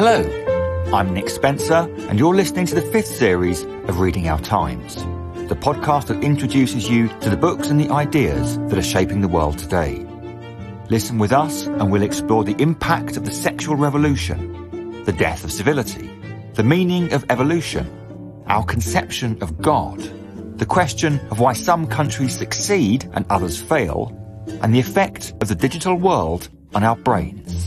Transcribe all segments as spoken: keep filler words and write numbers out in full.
Hello, I'm Nick Spencer, and you're listening to the fifth series of Reading Our Times, the podcast that introduces you to the books and the ideas that are shaping the world today. Listen with us and we'll explore the impact of the sexual revolution, the death of civility, the meaning of evolution, our conception of God, the question of why some countries succeed and others fail, and the effect of the digital world on our brains.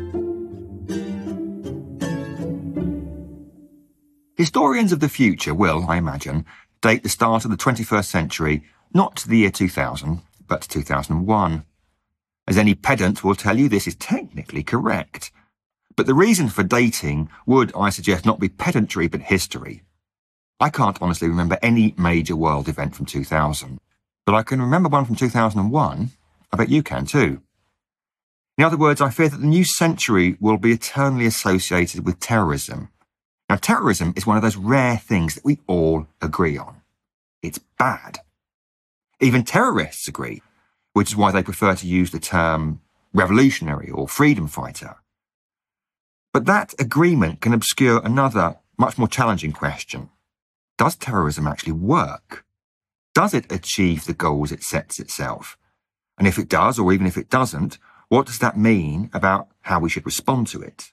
Historians of the future will, I imagine, date the start of the twenty-first century not to the year two thousand, but to two thousand one. As any pedant will tell you, this is technically correct. But the reason for dating would, I suggest, not be pedantry but history. I can't honestly remember any major world event from two thousand, but I can remember one from two thousand one. I bet you can too. In other words, I fear that the new century will be eternally associated with terrorism. Now, terrorism is one of those rare things that we all agree on. It's bad. Even terrorists agree, which is why they prefer to use the term revolutionary or freedom fighter. But that agreement can obscure another, much more challenging question. Does terrorism actually work? Does it achieve the goals it sets itself? And if it does, or even if it doesn't, what does that mean about how we should respond to it?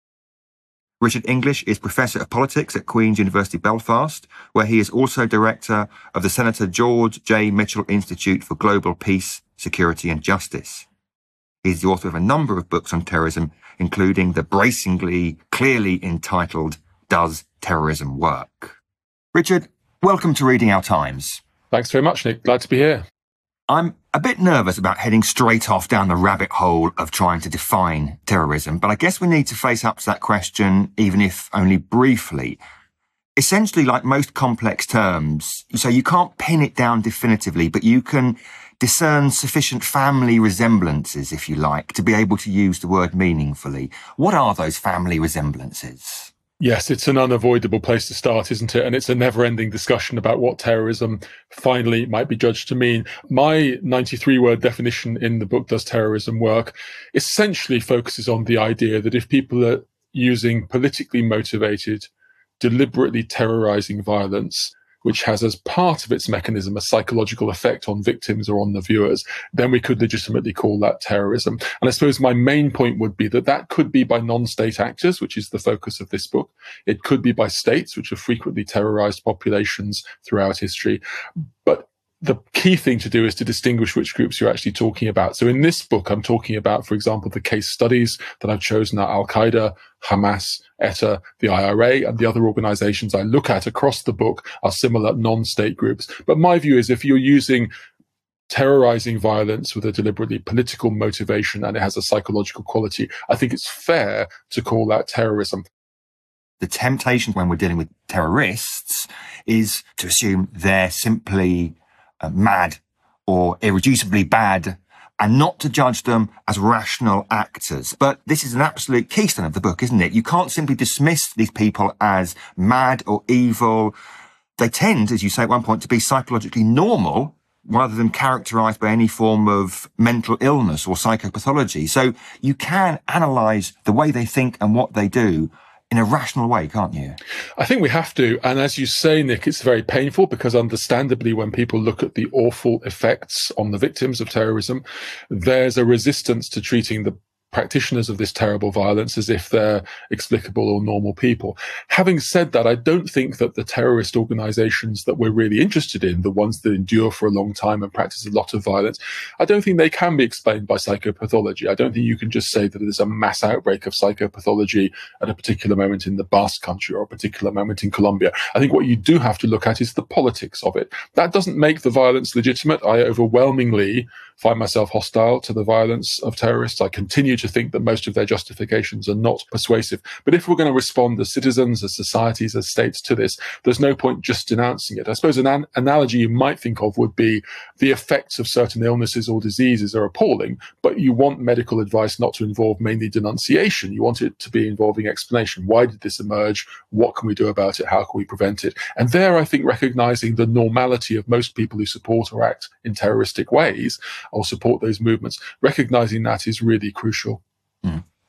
Richard English is Professor of Politics at Queen's University Belfast, where he is also Director of the Senator George J. Mitchell Institute for Global Peace, Security and Justice. He is the author of a number of books on terrorism, including the bracingly, clearly entitled Does Terrorism Work? Richard, welcome to Reading Our Times. Thanks very much, Nick. Glad to be here. I'm a bit nervous about heading straight off down the rabbit hole of trying to define terrorism, but I guess we need to face up to that question, even if only briefly. Essentially, like most complex terms, so you can't pin it down definitively, but you can discern sufficient family resemblances, if you like, to be able to use the word meaningfully. What are those family resemblances? Yes, it's an unavoidable place to start, isn't it? And it's a never-ending discussion about what terrorism finally might be judged to mean. My ninety-three word definition in the book, Does Terrorism Work?, essentially focuses on the idea that if people are using politically motivated, deliberately terrorizing violence, which has as part of its mechanism a psychological effect on victims or on the viewers, then we could legitimately call that terrorism. And I suppose my main point would be that that could be by non-state actors, which is the focus of this book. It could be by states, which have frequently terrorized populations throughout history. But the key thing to do is to distinguish which groups you're actually talking about. So in this book, I'm talking about, for example, the case studies that I've chosen are Al-Qaeda, Hamas, E T A, the I R A, and the other organizations I look at across the book are similar non-state groups. But my view is if you're using terrorizing violence with a deliberately political motivation and it has a psychological quality, I think it's fair to call that terrorism. The temptation when we're dealing with terrorists is to assume they're simply uh, mad or irreducibly bad and not to judge them as rational actors. But this is an absolute keystone of the book, isn't it? You can't simply dismiss these people as mad or evil. They tend, as you say at one point, to be psychologically normal rather than characterized by any form of mental illness or psychopathology. So you can analyze the way they think and what they do in a rational way, can't you? I think we have to. And as you say, Nick, it's very painful because understandably, when people look at the awful effects on the victims of terrorism, there's a resistance to treating the practitioners of this terrible violence as if they're explicable or normal people. Having said that, I don't think that the terrorist organizations that we're really interested in, the ones that endure for a long time and practice a lot of violence, I don't think they can be explained by psychopathology. I don't think you can just say that there's a mass outbreak of psychopathology at a particular moment in the Basque Country or a particular moment in Colombia. I think what you do have to look at is the politics of it. That doesn't make the violence legitimate. I overwhelmingly find myself hostile to the violence of terrorists. I continue to think that most of their justifications are not persuasive. But if we're going to respond as citizens, as societies, as states to this, there's no point just denouncing it. I suppose an, an analogy you might think of would be the effects of certain illnesses or diseases are appalling, but you want medical advice not to involve mainly denunciation. You want it to be involving explanation. Why did this emerge? What can we do about it? How can we prevent it? And there, I think, recognizing the normality of most people who support or act in terroristic ways or support those movements, recognizing that is really crucial. Mm.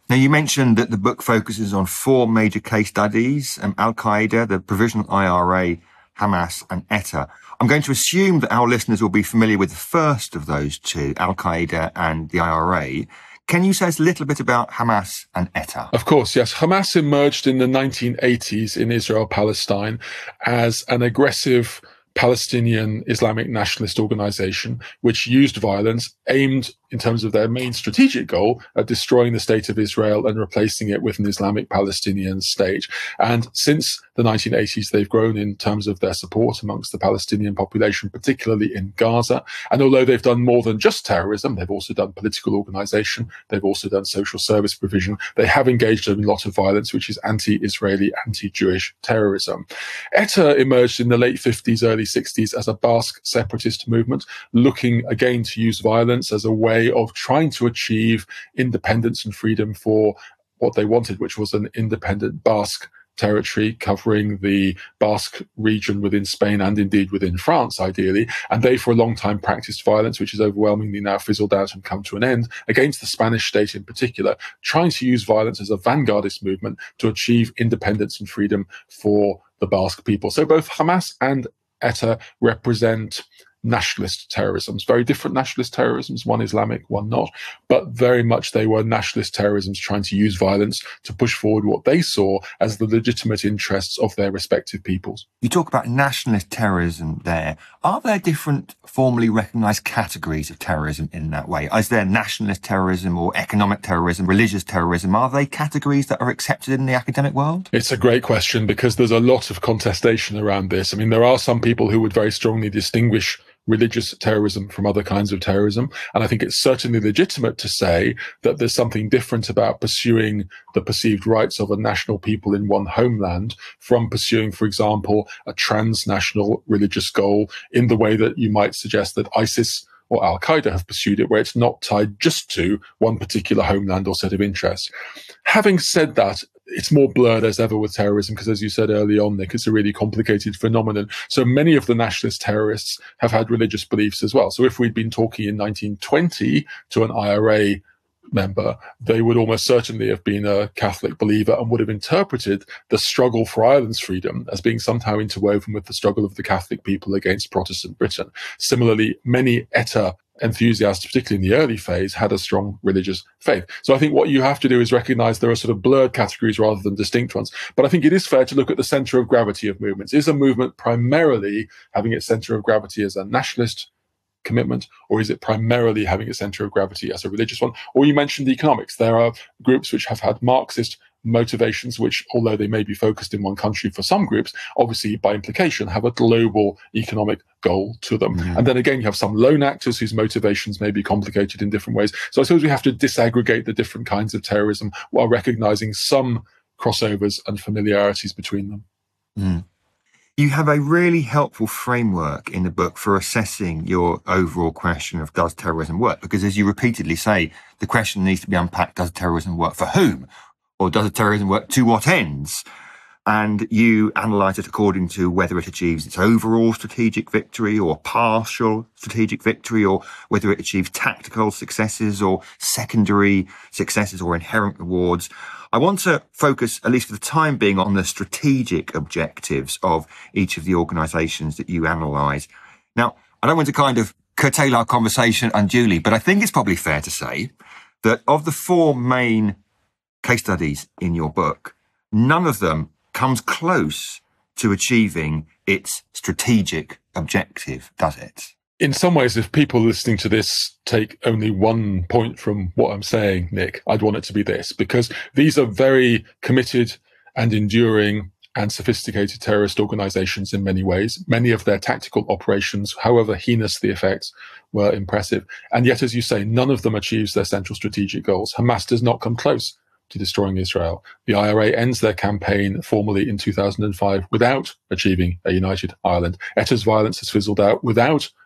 Now, you mentioned that the book focuses on four major case studies, um, Al-Qaeda, the Provisional I R A, Hamas and E T A. I'm going to assume that our listeners will be familiar with the first of those two, Al-Qaeda and the I R A. Can you say us a little bit about Hamas and E T A? Of course, yes. Hamas emerged in the nineteen eighties in Israel-Palestine as an aggressive Palestinian Islamic nationalist organization, which used violence, aimed in terms of their main strategic goal at destroying the state of Israel and replacing it with an Islamic Palestinian state. And since the nineteen eighties, they've grown in terms of their support amongst the Palestinian population, particularly in Gaza. And although they've done more than just terrorism, they've also done political organization, they've also done social service provision, they have engaged in a lot of violence, which is anti-Israeli, anti-Jewish terrorism. E T A emerged in the late fifties, early sixties as a Basque separatist movement, looking again to use violence as a way of trying to achieve independence and freedom for what they wanted, which was an independent Basque territory covering the Basque region within Spain and indeed within France, ideally. And they, for a long time, practiced violence, which has overwhelmingly now fizzled out and come to an end, against the Spanish state in particular, trying to use violence as a vanguardist movement to achieve independence and freedom for the Basque people. So both Hamas and E T A represent nationalist terrorisms, very different nationalist terrorisms, one Islamic, one not, but very much they were nationalist terrorisms trying to use violence to push forward what they saw as the legitimate interests of their respective peoples. You talk about nationalist terrorism there. Are there different formally recognised categories of terrorism in that way? Is there nationalist terrorism or economic terrorism, religious terrorism? Are they categories that are accepted in the academic world? It's a great question because there's a lot of contestation around this. I mean, there are some people who would very strongly distinguish religious terrorism from other kinds of terrorism. And I think it's certainly legitimate to say that there's something different about pursuing the perceived rights of a national people in one homeland from pursuing, for example, a transnational religious goal in the way that you might suggest that ISIS or Al-Qaeda have pursued it, where it's not tied just to one particular homeland or set of interests. Having said that, it's more blurred as ever with terrorism because, as you said early on, Nick, it's a really complicated phenomenon. So many of the nationalist terrorists have had religious beliefs as well. So if we'd been talking in nineteen twenty to an I R A member, they would almost certainly have been a Catholic believer and would have interpreted the struggle for Ireland's freedom as being somehow interwoven with the struggle of the Catholic people against Protestant Britain. Similarly, many E T A enthusiasts, particularly in the early phase, had a strong religious faith. So I think what you have to do is recognize there are sort of blurred categories rather than distinct ones. But I think it is fair to look at the center of gravity of movements. Is a movement primarily having its center of gravity as a nationalist commitment, or is it primarily having its center of gravity as a religious one? Or you mentioned economics. There are groups which have had Marxist motivations, which, although they may be focused in one country for some groups, obviously by implication have a global economic goal to them. Mm-hmm. And then again, you have some lone actors whose motivations may be complicated in different ways. So I suppose we have to disaggregate the different kinds of terrorism while recognizing some crossovers and familiarities between them. Mm. You have a really helpful framework in the book for assessing your overall question of does terrorism work? Because as you repeatedly say, the question needs to be unpacked, does terrorism work for whom? Or does terrorism work to what ends? And you analyse it according to whether it achieves its overall strategic victory or partial strategic victory, or whether it achieves tactical successes or secondary successes or inherent rewards. I want to focus, at least for the time being, on the strategic objectives of each of the organisations that you analyse. Now, I don't want to kind of curtail our conversation unduly, but I think it's probably fair to say that of the four main case studies in your book, none of them comes close to achieving its strategic objective, does it? In some ways, if people listening to this take only one point from what I'm saying, Nick, I'd want it to be this, because these are very committed and enduring and sophisticated terrorist organizations in many ways. Many of their tactical operations, however heinous the effects, were impressive. And yet, as you say, none of them achieves their central strategic goals. Hamas does not come close to destroying Israel. The I R A ends their campaign formally in two thousand five without achieving a united Ireland. E T A's violence has fizzled out without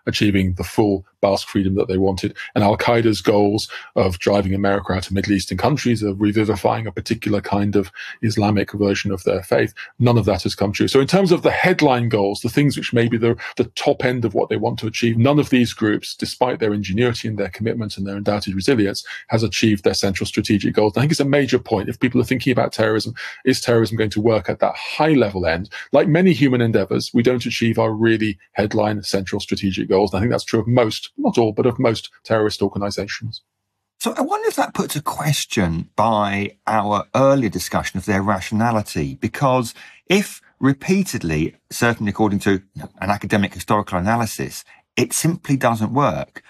achieving the full Basque freedom that they wanted. And Al-Qaeda's goals of driving America out of Middle Eastern countries, of revivifying a particular kind of Islamic version of their faith, none of that has come true. So in terms of the headline goals, the things which may be the, the top end of what they want to achieve, none of these groups, despite their ingenuity and their commitment and their undoubted resilience, has achieved their central strategic goals. I think it's a major point. If people are thinking about terrorism, is terrorism going to work at that high level end? Like many human endeavors, we don't achieve our really headline central strategic goals. And I think that's true of most, not all, but of most terrorist organizations. So I wonder if that puts a question by our earlier discussion of their rationality, because if repeatedly, certainly according to an academic historical analysis, it simply doesn't work,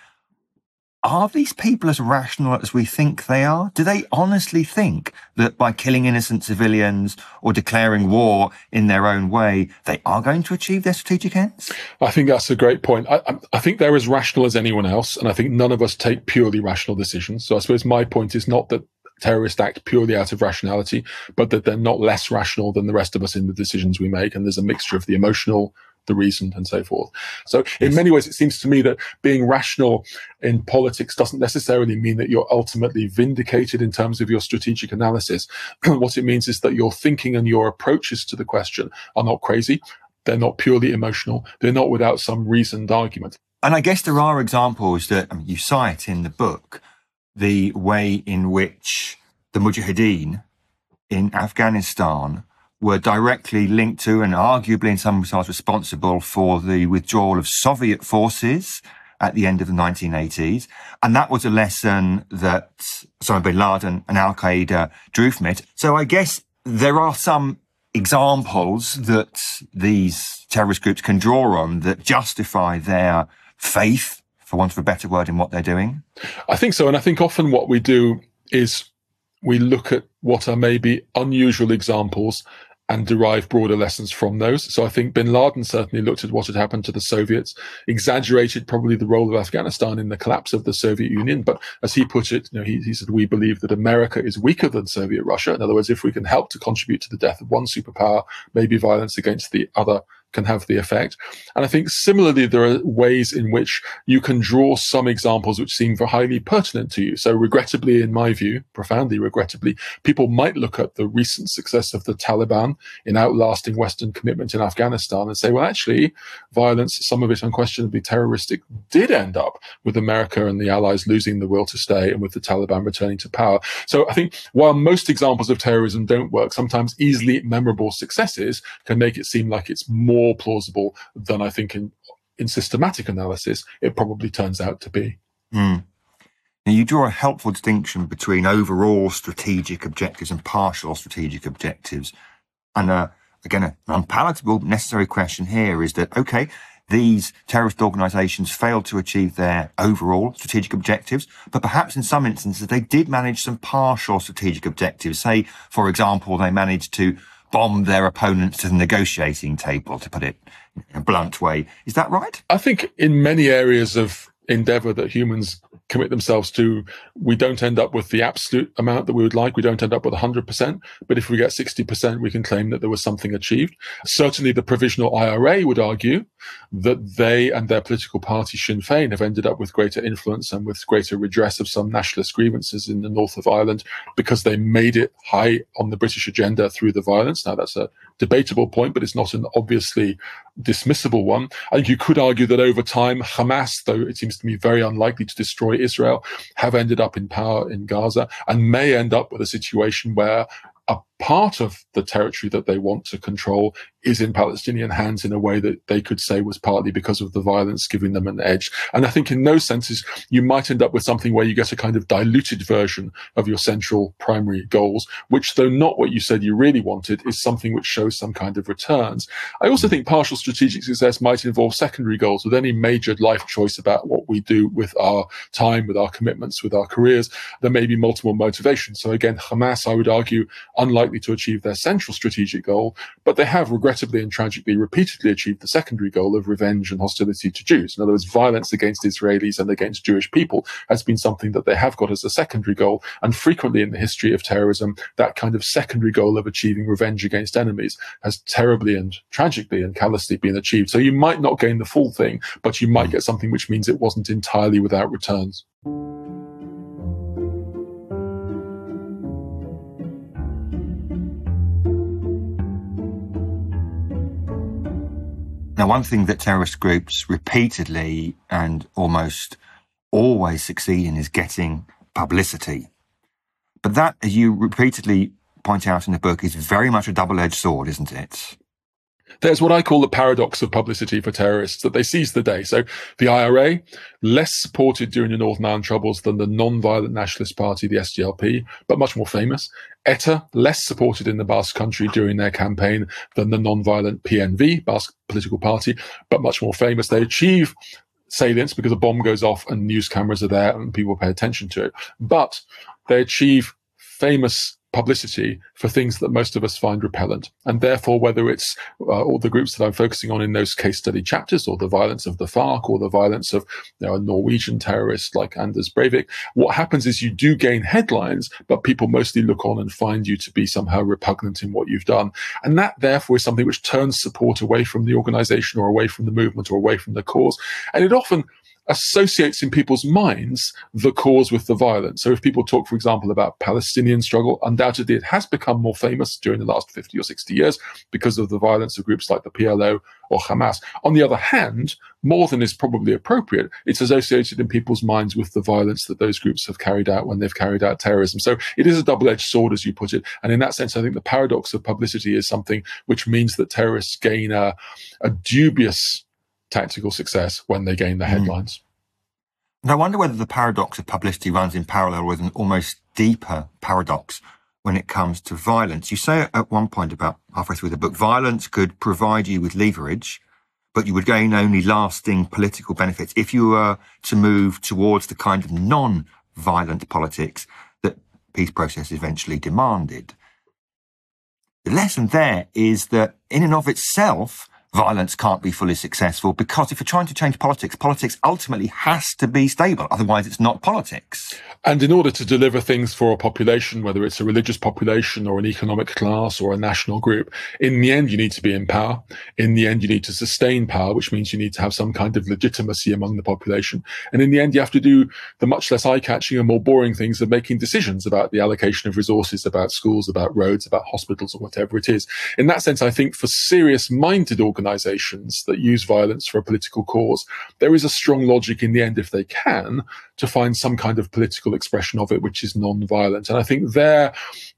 are these people as rational as we think they are? Do they honestly think that by killing innocent civilians or declaring war in their own way, they are going to achieve their strategic ends? I think that's a great point. I, I think they're as rational as anyone else, and I think none of us take purely rational decisions. So I suppose my point is not that terrorists act purely out of rationality, but that they're not less rational than the rest of us in the decisions we make, and there's a mixture of the emotional, the reason, and so forth. So in many ways, it seems to me that being rational in politics doesn't necessarily mean that you're ultimately vindicated in terms of your strategic analysis. What it means is that your thinking and your approaches to the question are not crazy. They're not purely emotional. They're not without some reasoned argument. And I guess there are examples that I mean, you cite in the book, the way in which the Mujahideen in Afghanistan were directly linked to and arguably in some regards responsible for the withdrawal of Soviet forces at the end of the nineteen eighties. And that was a lesson that Osama bin Laden and Al-Qaeda drew from it. So I guess there are some examples that these terrorist groups can draw on that justify their faith, for want of a better word, in what they're doing. I think so. And I think often what we do is we look at what are maybe unusual examples and derive broader lessons from those. So I think bin Laden certainly looked at what had happened to the Soviets, exaggerated probably the role of Afghanistan in the collapse of the Soviet Union. But as he put it, you know, he, he said, we believe that America is weaker than Soviet Russia. In other words, if we can help to contribute to the death of one superpower, maybe violence against the other can have the effect. And I think similarly, there are ways in which you can draw some examples which seem highly pertinent to you. So regrettably, in my view, profoundly regrettably, people might look at the recent success of the Taliban in outlasting Western commitment in Afghanistan and say, well, actually, violence, some of it unquestionably terroristic, did end up with America and the Allies losing the will to stay and with the Taliban returning to power. So I think while most examples of terrorism don't work, sometimes easily memorable successes can make it seem like it's more more plausible than I think in, in systematic analysis it probably turns out to be. Mm. Now, you draw a helpful distinction between overall strategic objectives and partial strategic objectives. And uh, again, an unpalatable necessary question here is that, okay, these terrorist organizations failed to achieve their overall strategic objectives, but perhaps in some instances they did manage some partial strategic objectives. Say, for example, they managed to bomb their opponents to the negotiating table, to put it in a blunt way. Is that right? I think in many areas of endeavor that humans commit themselves to, we don't end up with the absolute amount that we would like. We don't end up with one hundred percent. But if we get sixty percent, we can claim that there was something achieved. Certainly the Provisional I R A would argue that they and their political party, Sinn Féin, have ended up with greater influence and with greater redress of some nationalist grievances in the north of Ireland because they made it high on the British agenda through the violence. Now, that's a debatable point, but it's not an obviously dismissible one. I think you could argue that over time, Hamas, though it seems to me very unlikely to destroy Israel, have ended up in power in Gaza and may end up with a situation where a part of the territory that they want to control is in Palestinian hands in a way that they could say was partly because of the violence giving them an edge. And I think in those senses, you might end up with something where you get a kind of diluted version of your central primary goals, which, though not what you said you really wanted, is something which shows some kind of returns. I also think partial strategic success might involve secondary goals. With any major life choice about what we do with our time, with our commitments, with our careers, there may be multiple motivations. So again, Hamas, I would argue, unlike likely to achieve their central strategic goal, but they have regrettably and tragically repeatedly achieved the secondary goal of revenge and hostility to Jews. In other words, violence against Israelis and against Jewish people has been something that they have got as a secondary goal, and frequently in the history of terrorism, that kind of secondary goal of achieving revenge against enemies has terribly and tragically and callously been achieved. So you might not gain the full thing, but you might get something which means it wasn't entirely without returns. Now, one thing that terrorist groups repeatedly and almost always succeed in is getting publicity. But that, as you repeatedly point out in the book, is very much a double-edged sword, isn't it? There's what I call the paradox of publicity for terrorists, that they seize the day. So the I R A, less supported during the Northern Ireland Troubles than the non-violent nationalist party, the S D L P, but much more famous. E T A, less supported in the Basque Country during their campaign than the non-violent P N V, Basque political party, but much more famous. They achieve salience because a bomb goes off and news cameras are there and people pay attention to it. But they achieve famous publicity for things that most of us find repellent. And therefore, whether it's uh, all the groups that I'm focusing on in those case study chapters, or the violence of the FARC, or the violence of you know, a Norwegian terrorist like Anders Breivik, what happens is you do gain headlines, but people mostly look on and find you to be somehow repugnant in what you've done. And that, therefore, is something which turns support away from the organization or away from the movement or away from the cause. And it often associates in people's minds the cause with the violence. So if people talk, for example, about Palestinian struggle, undoubtedly it has become more famous during the last fifty or sixty years because of the violence of groups like the P L O or Hamas. On the other hand, more than is probably appropriate, it's associated in people's minds with the violence that those groups have carried out when they've carried out terrorism. So it is a double-edged sword, as you put it. And in that sense, I think the paradox of publicity is something which means that terrorists gain a, a dubious tactical success when they gain the headlines. Mm. And I wonder whether the paradox of publicity runs in parallel with an almost deeper paradox when it comes to violence. You say at one point, about halfway through the book, violence could provide you with leverage, but you would gain only lasting political benefits if you were to move towards the kind of non-violent politics that peace process eventually demanded. The lesson there is that in and of itself, violence can't be fully successful, because if you're trying to change politics, politics ultimately has to be stable. Otherwise, it's not politics. And in order to deliver things for a population, whether it's a religious population or an economic class or a national group, in the end, you need to be in power. In the end, you need to sustain power, which means you need to have some kind of legitimacy among the population. And in the end, you have to do the much less eye-catching and more boring things of making decisions about the allocation of resources, about schools, about roads, about hospitals, or whatever it is. In that sense, I think for serious-minded organizations, organizations that use violence for a political cause, there is a strong logic in the end, if they can, to find some kind of political expression of it which is non-violent. And I think there,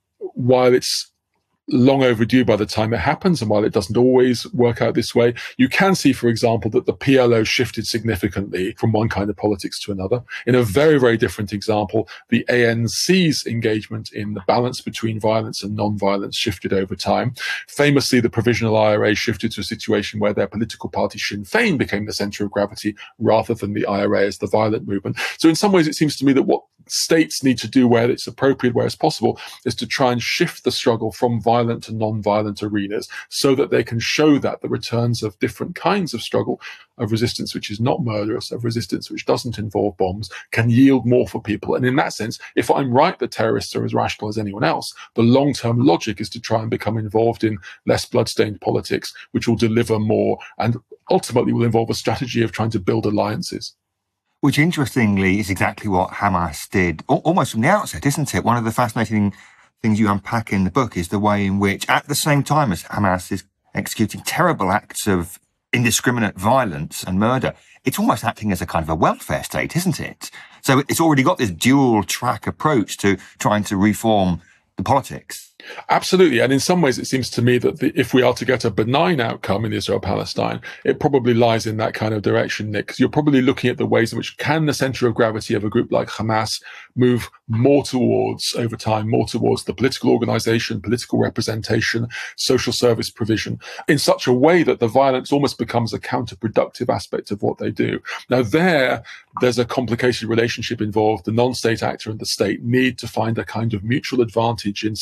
while it's long overdue by the time it happens, and while it doesn't always work out this way, you can see, for example, that the P L O shifted significantly from one kind of politics to another. In a very, very different example, the A N C's engagement in the balance between violence and non-violence shifted over time. Famously, the Provisional I R A shifted to a situation where their political party Sinn Féin became the centre of gravity rather than the I R A as the violent movement. So in some ways, it seems to me that what states need to do where it's appropriate, where it's possible, is to try and shift the struggle from violent to non-violent arenas so that they can show that the returns of different kinds of struggle, of resistance which is not murderous, of resistance which doesn't involve bombs, can yield more for people. And in that sense, if I'm right that terrorists are as rational as anyone else, the long-term logic is to try and become involved in less blood-stained politics, which will deliver more and ultimately will involve a strategy of trying to build alliances. Which, interestingly, is exactly what Hamas did, almost from the outset, isn't it? One of the fascinating things you unpack in the book is the way in which, at the same time as Hamas is executing terrible acts of indiscriminate violence and murder, it's almost acting as a kind of a welfare state, isn't it? So it's already got this dual-track approach to trying to reform the politics. Absolutely. And in some ways, it seems to me that the, if we are to get a benign outcome in Israel-Palestine, it probably lies in that kind of direction, Nick, because you're probably looking at the ways in which can the center of gravity of a group like Hamas move more towards, over time, more towards the political organization, political representation, social service provision, in such a way that the violence almost becomes a counterproductive aspect of what they do. Now, there, there's a complicated relationship involved. The non-state actor and the state need to find a kind of mutual advantage in some form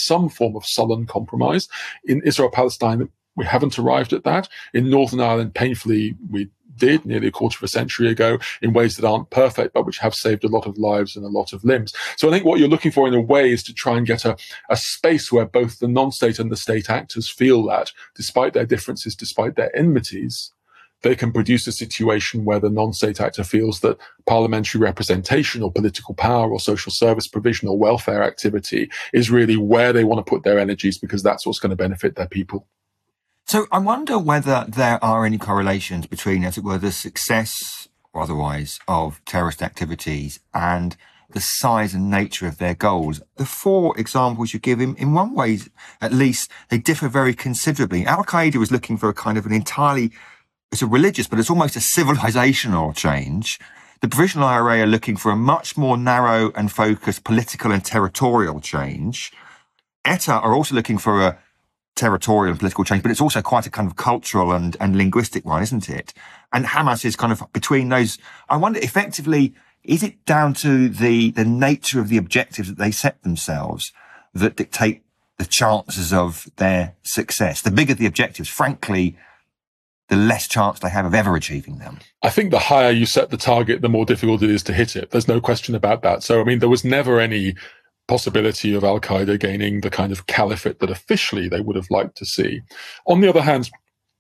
form of sullen compromise. In Israel-Palestine, we haven't arrived at that. In Northern Ireland, painfully, we did nearly a quarter of a century ago in ways that aren't perfect, but which have saved a lot of lives and a lot of limbs. So I think what you're looking for in a way is to try and get a, a space where both the non-state and the state actors feel that, despite their differences, despite their enmities, they can produce a situation where the non-state actor feels that parliamentary representation or political power or social service provision or welfare activity is really where they want to put their energies, because that's what's going to benefit their people. So I wonder whether there are any correlations between, as it were, the success or otherwise of terrorist activities and the size and nature of their goals. The four examples you give, in, in one way, at least, they differ very considerably. Al-Qaeda was looking for a kind of an entirely, it's a religious, but it's almost a civilizational change. The Provisional I R A are looking for a much more narrow and focused political and territorial change. E T A are also looking for a territorial and political change, but it's also quite a kind of cultural and, and linguistic one, isn't it? And Hamas is kind of between those. I wonder, effectively, is it down to the, the nature of the objectives that they set themselves that dictate the chances of their success? The bigger the objectives, frankly, the less chance they have of ever achieving them. I think the higher you set the target, the more difficult it is to hit it. There's no question about that. So, I mean, there was never any possibility of Al-Qaeda gaining the kind of caliphate that officially they would have liked to see. On the other hand,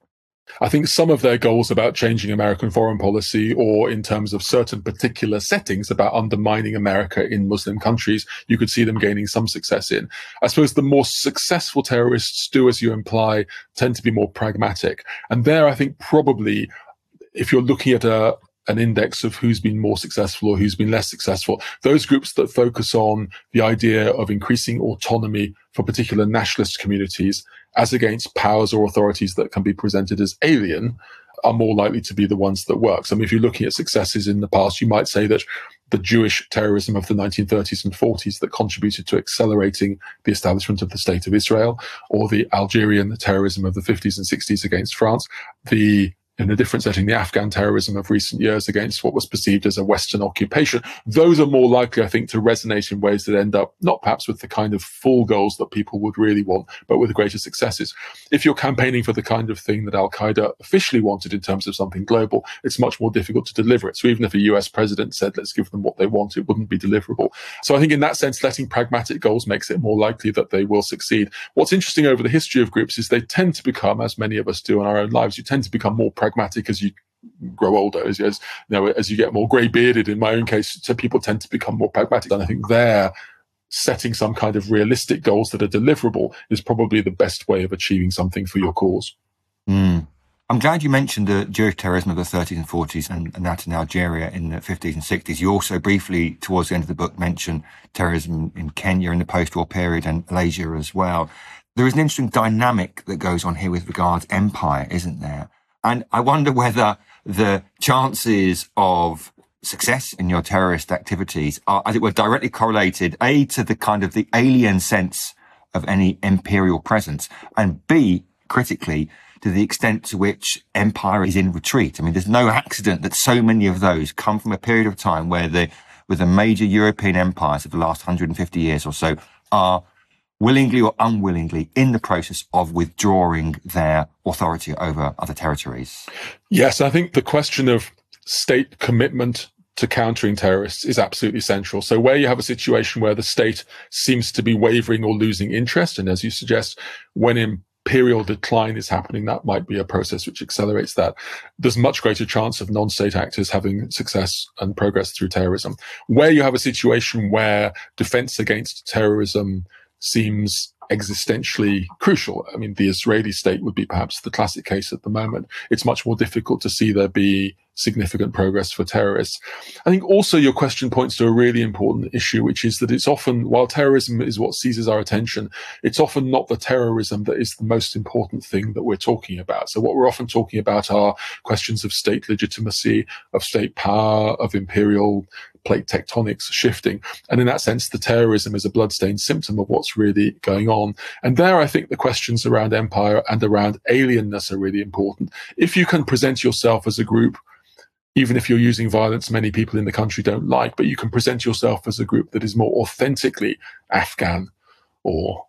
I think some of their goals about changing American foreign policy, or in terms of certain particular settings about undermining America in Muslim countries, you could see them gaining some success in. I suppose the more successful terrorists do, as you imply, tend to be more pragmatic. And there, I think probably, if you're looking at a an index of who's been more successful or who's been less successful, those groups that focus on the idea of increasing autonomy for particular nationalist communities as against powers or authorities that can be presented as alien are more likely to be the ones that work. So I mean, if you're looking at successes in the past, you might say that the Jewish terrorism of the nineteen thirties and forties that contributed to accelerating the establishment of the State of Israel, or the Algerian terrorism of the fifties and sixties against France, the in a different setting, the Afghan terrorism of recent years against what was perceived as a Western occupation. Those are more likely, I think, to resonate in ways that end up not perhaps with the kind of full goals that people would really want, but with greater successes. If you're campaigning for the kind of thing that Al-Qaeda officially wanted in terms of something global, it's much more difficult to deliver it. So even if a U S president said, let's give them what they want, it wouldn't be deliverable. So I think in that sense, letting pragmatic goals makes it more likely that they will succeed. What's interesting over the history of groups is they tend to become, as many of us do in our own lives, you tend to become more pragmatic pragmatic as you grow older, as, as you know, as you get more grey-bearded. In my own case, so people tend to become more pragmatic. And I think there, setting some kind of realistic goals that are deliverable is probably the best way of achieving something for your cause. Mm. I'm glad you mentioned the Jewish terrorism of the thirties and forties and, and that in Algeria in the fifties and sixties. You also briefly, towards the end of the book, mention terrorism in Kenya in the post-war period and Malaysia as well. There is an interesting dynamic that goes on here with regards to empire, isn't there? And I wonder whether the chances of success in your terrorist activities are, as it were, directly correlated, A, to the kind of the alien sense of any imperial presence, and B, critically, to the extent to which empire is in retreat. I mean, there's no accident that so many of those come from a period of time where the, where the major European empires of the last one hundred fifty years or so are willingly or unwillingly in the process of withdrawing their authority over other territories. Yes, I think the question of state commitment to countering terrorists is absolutely central. So where you have a situation where the state seems to be wavering or losing interest, and as you suggest, when imperial decline is happening, that might be a process which accelerates that. There's much greater chance of non-state actors having success and progress through terrorism. Where you have a situation where defense against terrorism seems existentially crucial. I mean, the Israeli state would be perhaps the classic case at the moment. It's much more difficult to see there be significant progress for terrorists. I think also your question points to a really important issue, which is that it's often, while terrorism is what seizes our attention, it's often not the terrorism that is the most important thing that we're talking about. So what we're often talking about are questions of state legitimacy, of state power, of imperial plate tectonics shifting. And in that sense, the terrorism is a bloodstained symptom of what's really going on. And there, I think the questions around empire and around alienness are really important. If you can present yourself as a group, even if you're using violence many people in the country don't like, but you can present yourself as a group that is more authentically Afghan or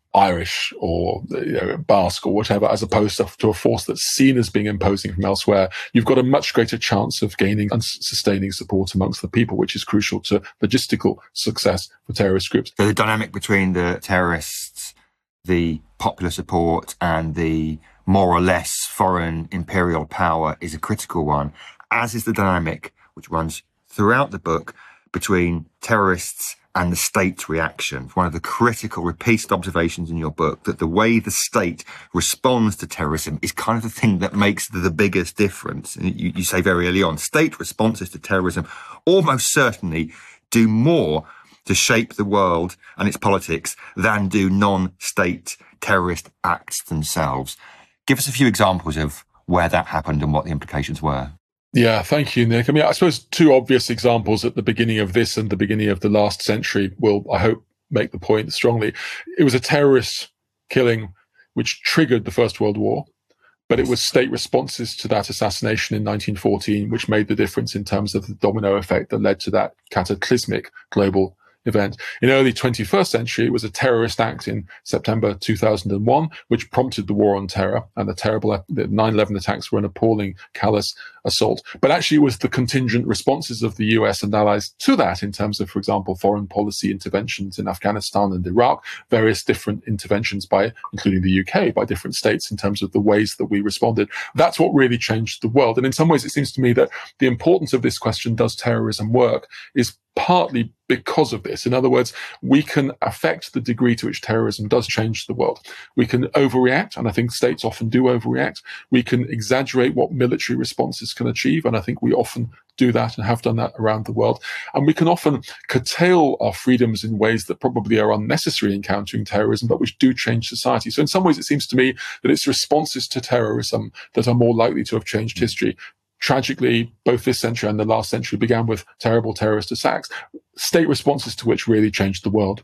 Irish or you know, Basque or whatever, as opposed to, to a force that's seen as being imposing from elsewhere, you've got a much greater chance of gaining and sustaining support amongst the people, which is crucial to logistical success for terrorist groups. So the dynamic between the terrorists, the popular support, and the more or less foreign imperial power is a critical one, as is the dynamic which runs throughout the book between terrorists and the state reaction. One of the critical repeated observations in your book, that the way the state responds to terrorism is kind of the thing that makes the, the biggest difference. And you, you say very early on, state responses to terrorism almost certainly do more to shape the world and its politics than do non-state terrorist acts themselves. Give us a few examples of where that happened and what the implications were. Yeah, thank you, Nick. I mean, I suppose two obvious examples at the beginning of this and the beginning of the last century will, I hope, make the point strongly. It was a terrorist killing which triggered the First World War, but it was state responses to that assassination in nineteen fourteen which made the difference in terms of the domino effect that led to that cataclysmic global event. In early twenty-first century, it was a terrorist act in September two thousand one, which prompted the war on terror, and the terrible the nine eleven attacks were an appalling, callous assault. But actually, it was the contingent responses of the U S and allies to that in terms of, for example, foreign policy interventions in Afghanistan and Iraq, various different interventions by, including the U K, by different states in terms of the ways that we responded. That's what really changed the world. And in some ways, it seems to me that the importance of this question, does terrorism work, is partly because of this. In other words, we can affect the degree to which terrorism does change the world. We can overreact, and I think states often do overreact. We can exaggerate what military responses can achieve, and I think we often do that and have done that around the world. And we can often curtail our freedoms in ways that probably are unnecessary in countering terrorism, but which do change society. So in some ways, it seems to me that it's responses to terrorism that are more likely to have changed history. Tragically, both this century and the last century began with terrible terrorist attacks, state responses to which really changed the world.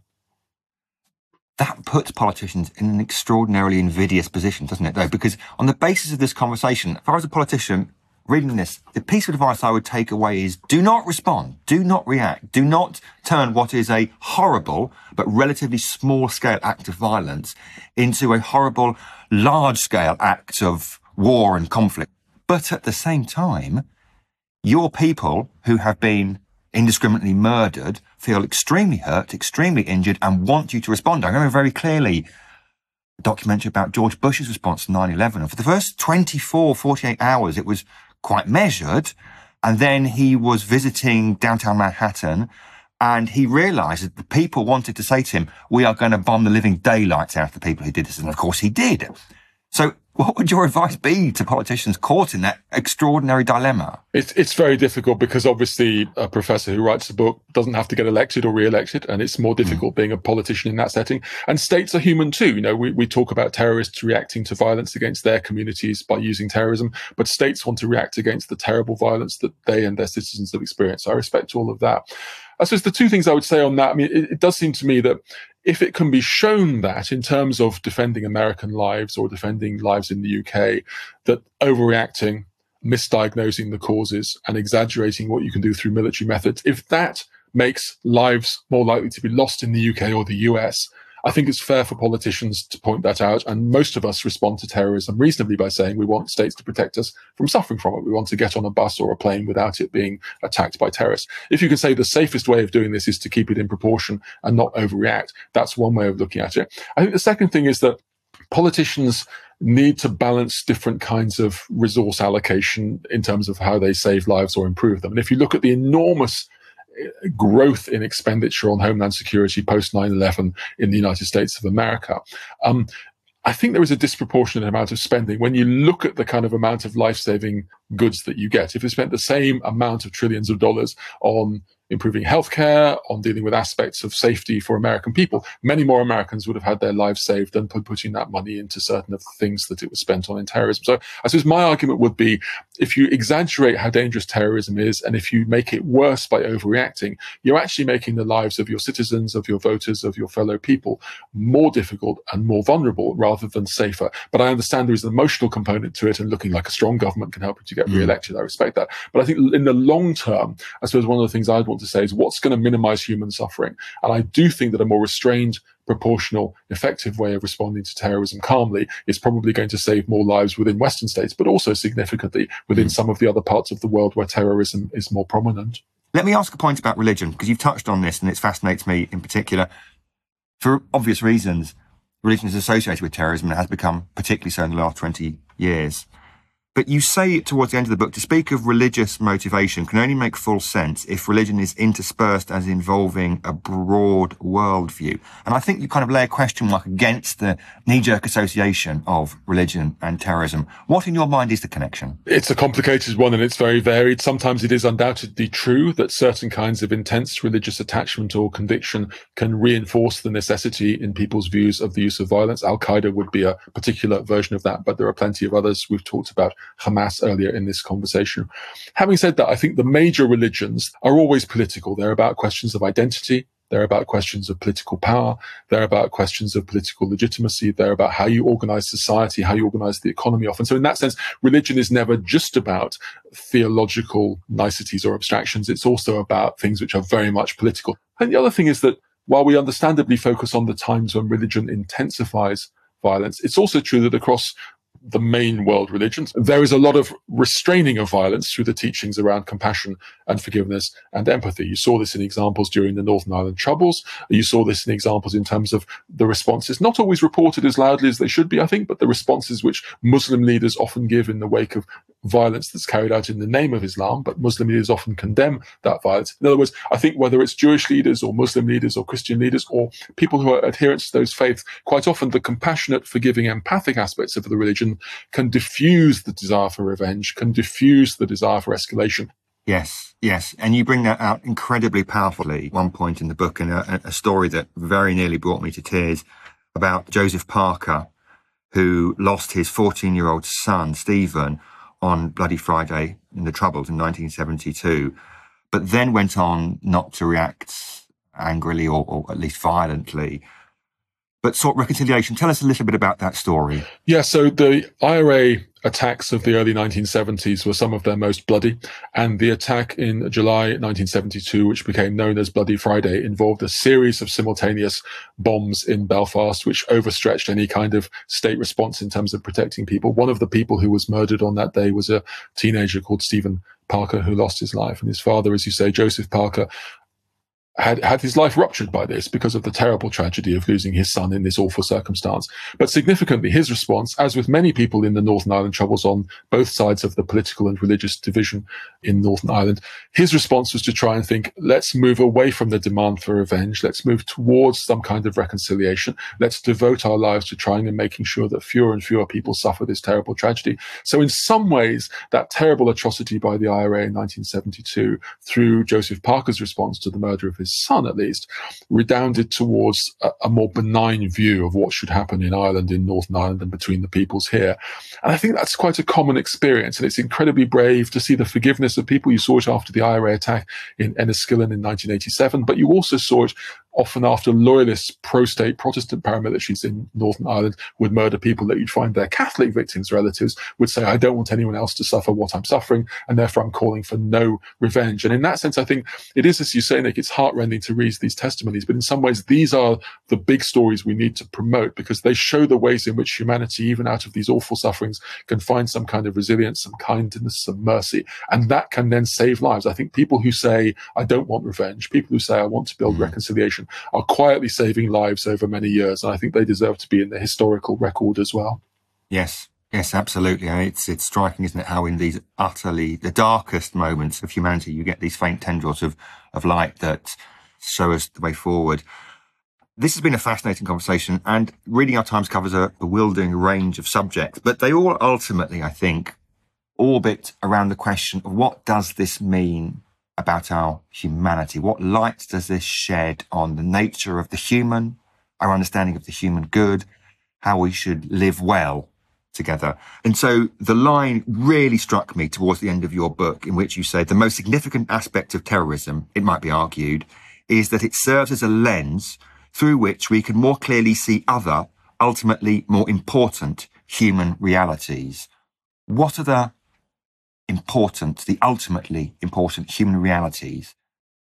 That puts politicians in an extraordinarily invidious position, doesn't it, though? Because on the basis of this conversation, if I was a politician reading this, the piece of advice I would take away is do not respond, do not react, do not turn what is a horrible but relatively small-scale act of violence into a horrible, large-scale act of war and conflict. But at the same time, your people who have been indiscriminately murdered feel extremely hurt, extremely injured, and want you to respond. I remember very clearly a documentary about George Bush's response to nine eleven. And for the first twenty-four, forty-eight hours, it was quite measured. And then he was visiting downtown Manhattan, and he realized that the people wanted to say to him, we are going to bomb the living daylights out of the people who did this. And of course he did. So what would your advice be to politicians caught in that extraordinary dilemma? It's it's very difficult because obviously a professor who writes a book doesn't have to get elected or re-elected, and it's more difficult mm. being a politician in that setting. And states are human too. You know, we, we talk about terrorists reacting to violence against their communities by using terrorism, but states want to react against the terrible violence that they and their citizens have experienced. So I respect all of that. I suppose the two things I would say on that, I mean, it, it does seem to me that if it can be shown that in terms of defending American lives or defending lives in the U K, that overreacting, misdiagnosing the causes and exaggerating what you can do through military methods, if that makes lives more likely to be lost in the U K or the U S, I think it's fair for politicians to point that out. And most of us respond to terrorism reasonably by saying we want states to protect us from suffering from it. We want to get on a bus or a plane without it being attacked by terrorists. If you can say the safest way of doing this is to keep it in proportion and not overreact, that's one way of looking at it. I think the second thing is that politicians need to balance different kinds of resource allocation in terms of how they save lives or improve them. And if you look at the enormous growth in expenditure on homeland security post nine eleven in the United States of America, um, I think there is a disproportionate amount of spending when you look at the kind of amount of life-saving goods that you get. If you spent the same amount of trillions of dollars on improving healthcare, on dealing with aspects of safety for American people, many more Americans would have had their lives saved than putting that money into certain of the things that it was spent on in terrorism. So I suppose my argument would be, if you exaggerate how dangerous terrorism is, and if you make it worse by overreacting, you're actually making the lives of your citizens, of your voters, of your fellow people more difficult and more vulnerable rather than safer. But I understand there is an emotional component to it, and looking like a strong government can help you to get mm. re-elected. I respect that. But I think in the long term, I suppose one of the things I'd want want to say is what's going to minimize human suffering. And I do think that a more restrained, proportional, effective way of responding to terrorism calmly is probably going to save more lives within Western states, but also significantly within mm. some of the other parts of the world where terrorism is more prominent. Let me ask a point about religion, because you've touched on this and it fascinates me in particular. For obvious reasons, religion is associated with terrorism and it has become particularly so in the last twenty years. But you say towards the end of the book, to speak of religious motivation can only make full sense if religion is interspersed as involving a broad worldview. And I think you kind of lay a question mark against the knee-jerk association of religion and terrorism. What in your mind is the connection? It's a complicated one and it's very varied. Sometimes it is undoubtedly true that certain kinds of intense religious attachment or conviction can reinforce the necessity in people's views of the use of violence. Al-Qaeda would be a particular version of that, but there are plenty of others. We've talked about Hamas earlier in this conversation. Having said that, I think the major religions are always political. They're about questions of identity. They're about questions of political power. They're about questions of political legitimacy. They're about how you organize society, how you organize the economy often. So in that sense, religion is never just about theological niceties or abstractions. It's also about things which are very much political. And the other thing is that while we understandably focus on the times when religion intensifies violence, it's also true that across the main world religions, there is a lot of restraining of violence through the teachings around compassion and forgiveness and empathy. You saw this in examples during the Northern Ireland Troubles. You saw this in examples in terms of the responses, not always reported as loudly as they should be, I think, but the responses which Muslim leaders often give in the wake of violence that's carried out in the name of Islam, but Muslim leaders often condemn that violence. In other words, I think whether it's Jewish leaders or Muslim leaders or Christian leaders or people who are adherents to those faiths, quite often the compassionate, forgiving, empathic aspects of the religion can diffuse the desire for revenge, can diffuse the desire for escalation. Yes, yes. And you bring that out incredibly powerfully. One point in the book, and a, a story that very nearly brought me to tears, about Joseph Parker, who lost his fourteen-year-old son, Stephen, on Bloody Friday in the Troubles in nineteen seventy-two, but then went on not to react angrily or, or at least violently, but sought reconciliation. Tell us a little bit about that story. Yeah, so the I R A attacks of the early nineteen seventies were some of their most bloody, and the attack in July nineteen seventy-two, which became known as Bloody Friday, involved a series of simultaneous bombs in Belfast, which overstretched any kind of state response in terms of protecting people. One of the people who was murdered on that day was a teenager called Stephen Parker, who lost his life, and his father, as you say, Joseph Parker, had had his life ruptured by this because of the terrible tragedy of losing his son in this awful circumstance. But significantly, his response, as with many people in the Northern Ireland Troubles on both sides of the political and religious division in Northern Ireland, his response was to try and think, let's move away from the demand for revenge. Let's move towards some kind of reconciliation. Let's devote our lives to trying and making sure that fewer and fewer people suffer this terrible tragedy. So in some ways, that terrible atrocity by the I R A in nineteen seventy-two, through Joseph Parker's response to the murder of his son, at least, redounded towards a, a more benign view of what should happen in Ireland, in Northern Ireland, and between the peoples here. And I think that's quite a common experience, and it's incredibly brave to see the forgiveness of people. You saw it after the I R A attack in Enniskillen in nineteen eighty-seven, but you also saw it often after loyalist, pro-state Protestant paramilitaries in Northern Ireland would murder people that you'd find their Catholic victims' relatives would say, I don't want anyone else to suffer what I'm suffering, and therefore I'm calling for no revenge. And in that sense, I think it is, as you say, Nick, it's heartrending to read these testimonies, but in some ways, these are the big stories we need to promote because they show the ways in which humanity, even out of these awful sufferings, can find some kind of resilience, some kindness, some mercy, and that can then save lives. I think people who say, I don't want revenge, people who say, I want to build mm. reconciliation, are quietly saving lives over many years. And I think they deserve to be in the historical record as well. Yes, yes, absolutely. I mean, it's it's striking, isn't it, how in these utterly, the darkest moments of humanity, you get these faint tendrils of, of light that show us the way forward. This has been a fascinating conversation, and Reading Our Times covers a bewildering range of subjects, but they all ultimately, I think, orbit around the question of what does this mean about our humanity? What light does this shed on the nature of the human, our understanding of the human good, how we should live well together? And so the line really struck me towards the end of your book, in which you say the most significant aspect of terrorism, it might be argued, is that it serves as a lens through which we can more clearly see other, ultimately more important human realities. What are the important, the ultimately important human realities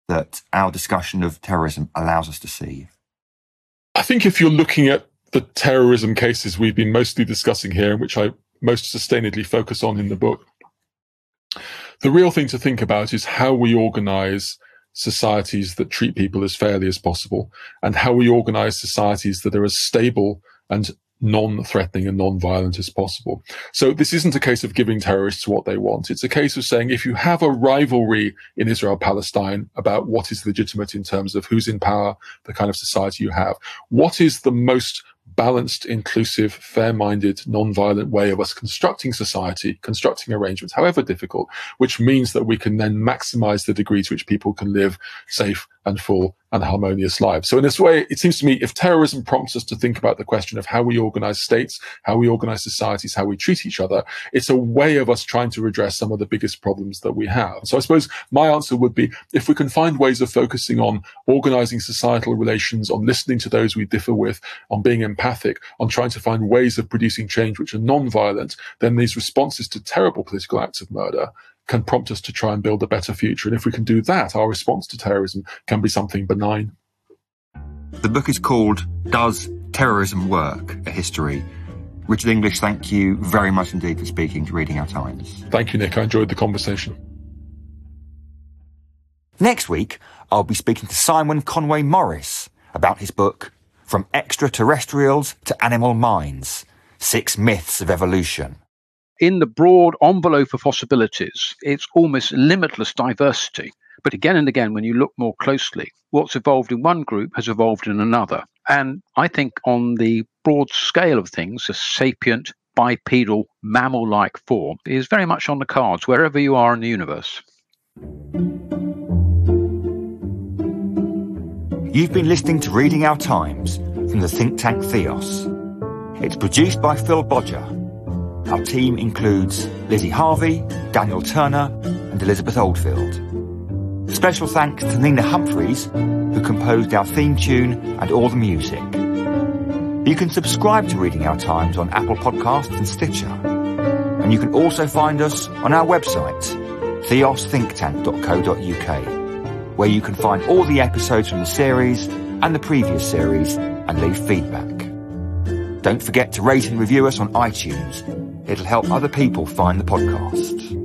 that our discussion of terrorism allows us to see? I think if you're looking at the terrorism cases we've been mostly discussing here, and which I most sustainedly focus on in the book, the real thing to think about is how we organize societies that treat people as fairly as possible, and how we organize societies that are as stable and non-threatening and non-violent as possible. So this isn't a case of giving terrorists what they want. It's a case of saying, if you have a rivalry in Israel-Palestine about what is legitimate in terms of who's in power, the kind of society you have, what is the most balanced, inclusive, fair-minded, non-violent way of us constructing society, constructing arrangements, however difficult, which means that we can then maximize the degree to which people can live safe and full and harmonious lives. So in this way, it seems to me, if terrorism prompts us to think about the question of how we organize states, how we organize societies, how we treat each other, it's a way of us trying to redress some of the biggest problems that we have. So I suppose my answer would be, if we can find ways of focusing on organizing societal relations, on listening to those we differ with, on being empathic, on trying to find ways of producing change which are non-violent, then these responses to terrible political acts of murder can prompt us to try and build a better future. And if we can do that, our response to terrorism can be something benign. The book is called Does Terrorism Work? A History. Richard English, thank you very much indeed for speaking to Reading Our Times. Thank you, Nick. I enjoyed the conversation. Next week, I'll be speaking to Simon Conway Morris about his book, From Extraterrestrials to Animal Minds, Six Myths of Evolution. In the broad envelope of possibilities, it's almost limitless diversity. But again and again, when you look more closely, what's evolved in one group has evolved in another. And I think on the broad scale of things, a sapient, bipedal, mammal-like form is very much on the cards, wherever you are in the universe. You've been listening to Reading Our Times from the think tank Theos. It's produced by Phil Bodger. Our team includes Lizzie Harvey, Daniel Turner and Elizabeth Oldfield. Special thanks to Nina Humphreys, who composed our theme tune and all the music. You can subscribe to Reading Our Times on Apple Podcasts and Stitcher. And you can also find us on our website, theos think tank dot co dot uk, where you can find all the episodes from the series and the previous series and leave feedback. Don't forget to rate and review us on iTunes. It'll help other people find the podcast.